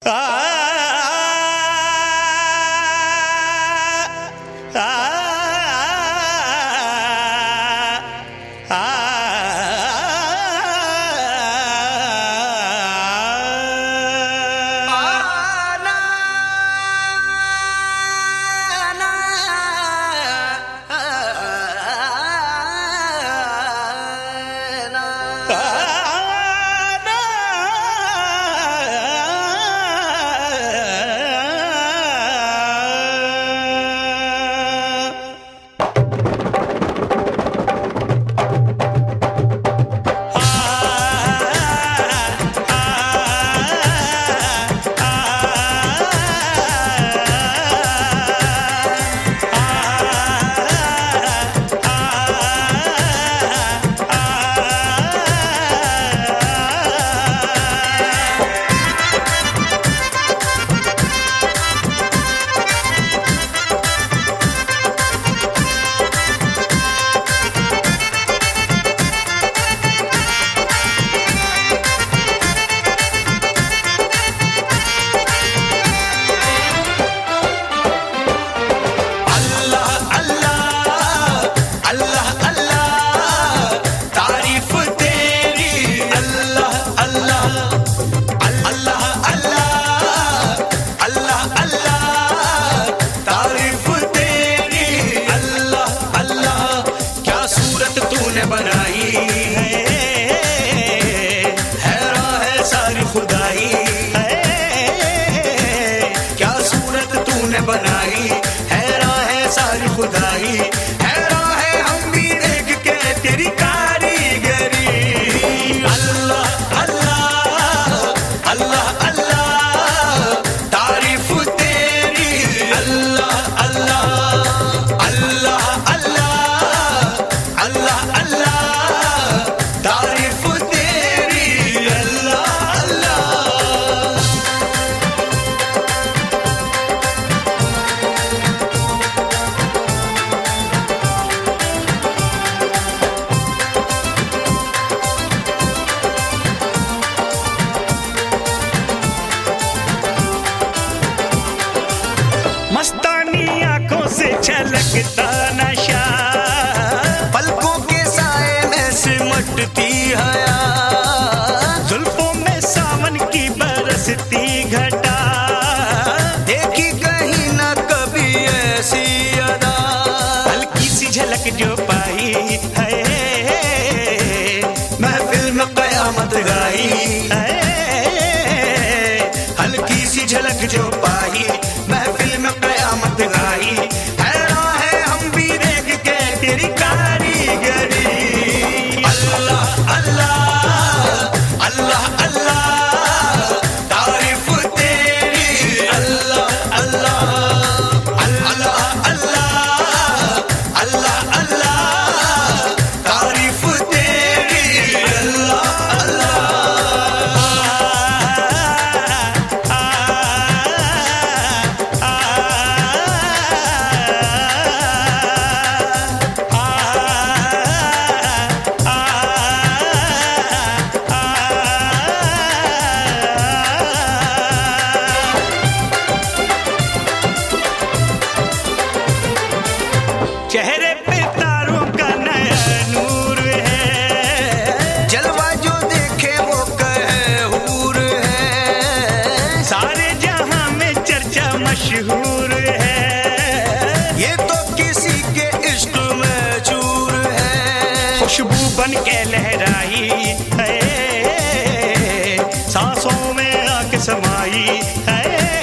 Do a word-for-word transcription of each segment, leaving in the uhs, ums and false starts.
बनाई हैरान है सारी खुदाई, हैरान है हम भी देख के तेरी कारीगरी। अल्लाह अल्लाह अल्लाह अल्लाह तारीफ तेरी, अल्लाह अल्लाह अल्लाह अल्लाह अल्लाह अल्लाह तारीफ तेरी, अल्लाह अल्लाह। मस्तानी आंखों से छलकता नशा, पलकों के साए में सिमटती हया, जुल्फों में सावन की बरसती घटा, देखी कहीं न कभी ऐसी अदा। हल्की सी झलक जो पाई है महफिल में कयामत गाई है, हल्की सी झलक जो पाई महफिल में कयामत गाई, हैरान है हम भी देख के तेरी कारीगरी। अल्लाह अल्लाह अल्लाह अल्लाह तारीफ तेरी, अल्लाह अल्लाह अल्लाह अल्लाह अल्लाह अल्लाह तारीफ तेरी, अल्लाह अल्लाह। चेहरे पे तारों का नया नूर है, जलवा जो देखे वो कहे हूर है, सारे जहां में चर्चा मशहूर है, ये तो किसी के इश्क में चूर है। खुशबू बन के लहराई है, सांसों में आके समाई है,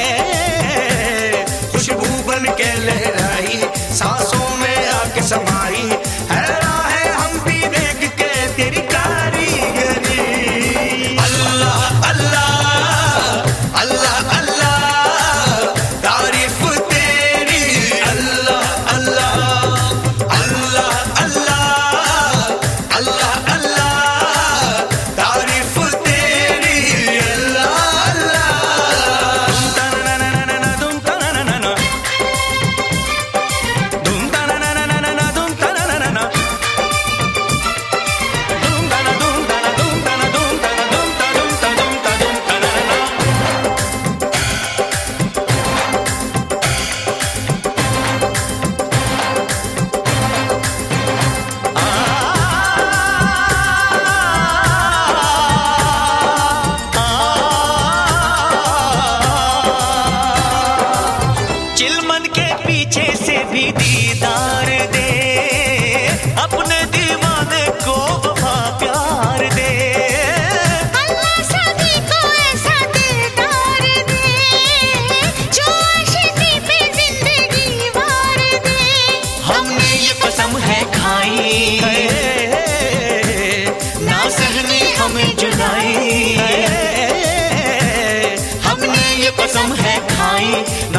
खुशबू बन के लहराई सांसों में आके समाई, हैरान है हम भी देख के तेरी कारीगरी। अल्लाह अल्लाह अल्लाह अल्लाह तारीफ तेरी, अल्लाह अल्लाह अल्लाह अल्लाह अल्लाह अल्लाह तारीफ तेरी, अल्लाह अल्लाह। कसम है खाई